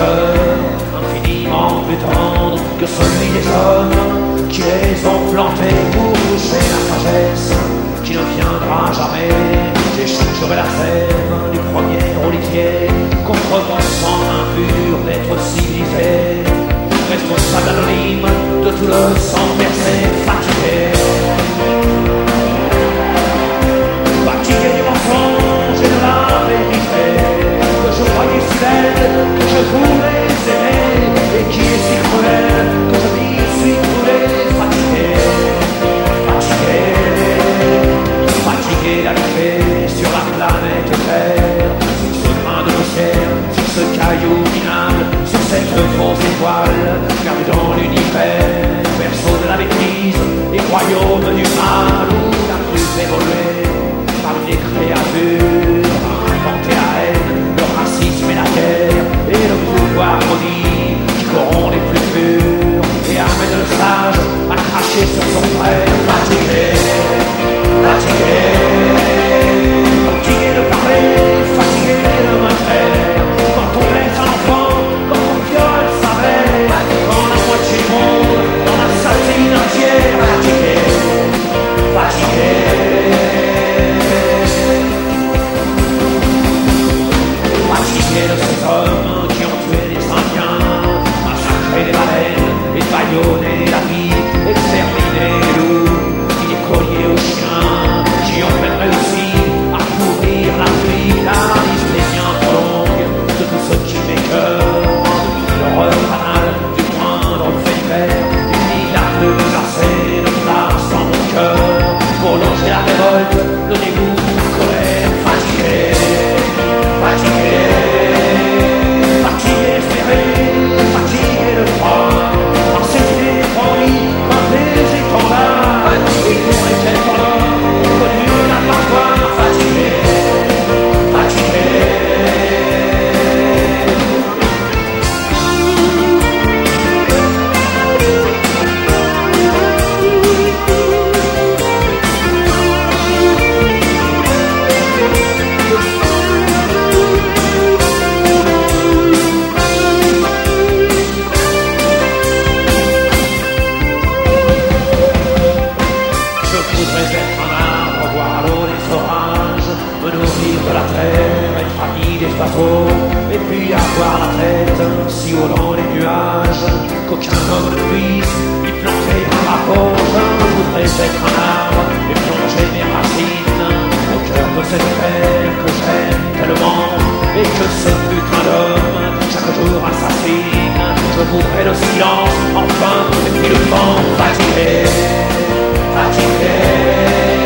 cœur infiniment plus tendre que celui des hommes qui les ont plantés pour toucher la sagesse qui ne viendra jamais. J'échangerai la sève du premier olivier contre mon sang impur d'être civilisé, responsable anonyme de tout le sang versé, fatigué. Fatigué du mensonge et de la vérité, que je croyais si belle, que je voulais aimer, et qui est si cruel, que je m'y suis trouvé fatigué. Fatigué, fatigué d'arriver sur la planète Terre, sur ce grain de poussière, sur ce caillou minable, sur cette fausse étoile, gardée dans l'univers, berceau de la bêtise et royaume du mal où la plus évoluée parmi les créatures inventées à elle, le racisme et la guerre et le pouvoir maudit qui corrompt les plus purs et amène le sage à cracher sur son frère. Fatigué, fatigué, fatigué de parler, fatigué de me taire. Quand on laisse un enfant, quand on viole sa mère, quand la moitié du monde en assassine un tiers. Fatigué, fatigué. Fatigué de ces hommes qui ont tué les Indiens, massacré les baleines, épaillonné la vie, exterminé les loups, mis des colliers aux chiens, qui ont même réussi à pourrir la pluie, la liste est bien trop longue de tout ce qui m'écoeure, l'horreur banale du moindre fait divers, des milliards de glacés de place dans mon cœur, pour longer la révolte, le dégoût, la colère. Fatigué, fatigué, fatigué d'espérer, fatigué de croire, en c'était promis, quand les étendards, et pour être l'homme, connu l'abattoir. Fatigué, fatigué. Être ami des bateaux, et puis avoir la tête si haut dans les nuages qu'aucun homme ne puisse y planter ma peau. Je voudrais être un arbre et plonger mes racines au cœur de cette terre que j'aime tellement, et que ce putain d'homme chaque jour assassine. Je voudrais le silence enfin, et puis le vent. Fatigué, fatigué.